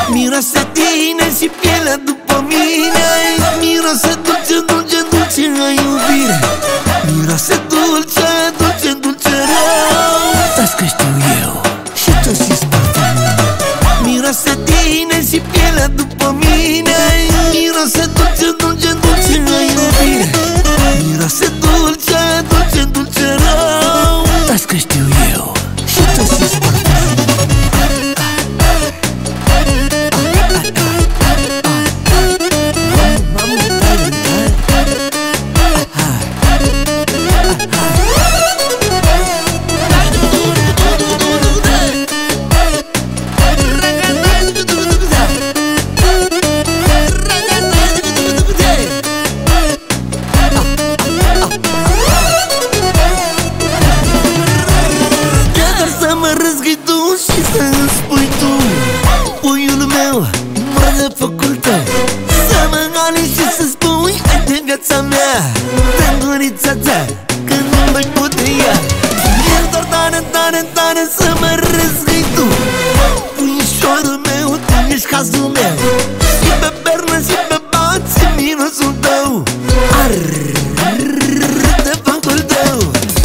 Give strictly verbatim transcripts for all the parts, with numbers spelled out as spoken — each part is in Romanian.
Miroase tine și pielea după mine. Miroase dulce, dulce, dulce a iubire. Miroase dulce, dulce, dulce rău. Las că știu eu și tu simți parfumul. Miroase tine și pielea după mine. Miroase dulce, dulce, dulce a iubire. Miroase dulce, dulce, dulce rău. Las că știu eu și tu simți parfumul. Și să-mi spui tu, puiul meu, mă de focul tău. Să mă îngali și să spui, ai de viața mea, de gurița ta, că nu mai putea. E doar tare, tare, tare să mă răzgâi tu, puișorul meu, tu ești cazul meu. Și pe pernă și pe bat și mirosul tău, arrrr, de focul tău.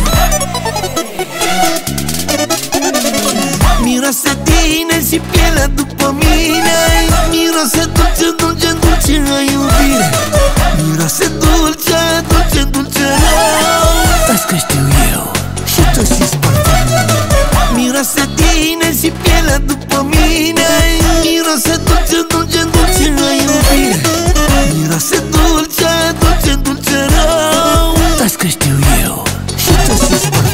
Miroase tine și pielea după mine. Miroase dulce, dulce, dulce a iubire. Miroase dulce, dulce, dulce rău. Las că știu eu și tu simți parfumul. Miroase tine și pielea după mine. Miroase dulce, dulce, dulce a iubire. Miroase dulce, dulce, dulce rău. Las că știu eu și tu simți parfumul.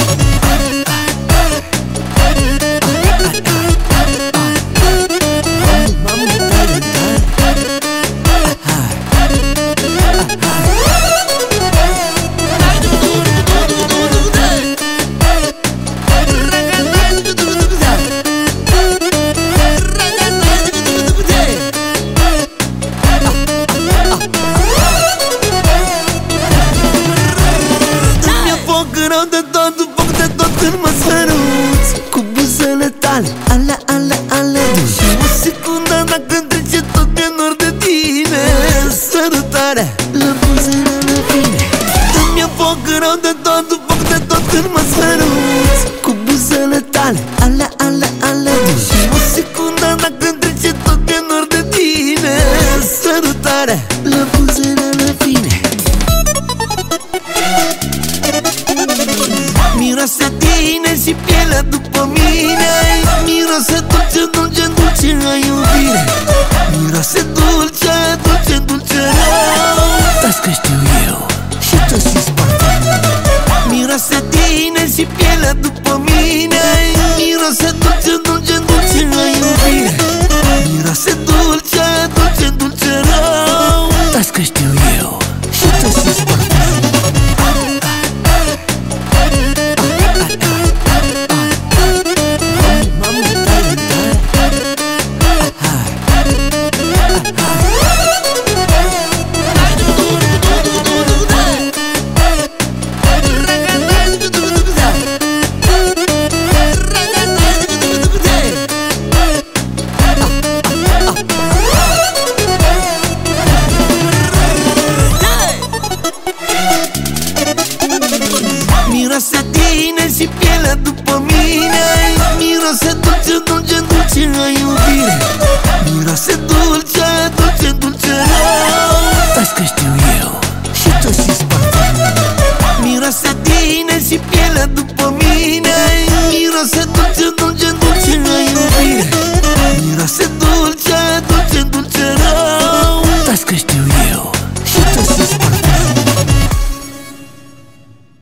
Rău de tot, foc de tot când mă săruți cu buzele tale, ale, ale, ale. Și o secundă dacă trece tot e nor de tine. Sărutarea la buzele la fine. Dă-mi foc rău de tot, foc de tot când mă săruți cu buzele tale, ale, ale, ale. Și o secundă dacă trece tot e nor de tine. Sărutarea la buzele la fine. Miroase tine și pielea după mine. Miroase dulce, dulce, dulce a iubire. Miroase dulce, dulce, dulce rău. Las că știu eu și tu simți parfumul. Miroase tine și pielea după mine. Miroase dulce, dulce, dulce a iubire. Miroase dulce, dulce, dulce rău. Las că știu eu și tu simți parfumul. Miroase tine și pielea după mine. Miroase dulce, dulce, dulce a iubire. Miroase dulce, dulce, dulce rău. Las că știu eu și tu simți parfumul. Miroase tine și pielea după mine. Miroase dulce, dulce, dulce a iubire. Miroase dulce.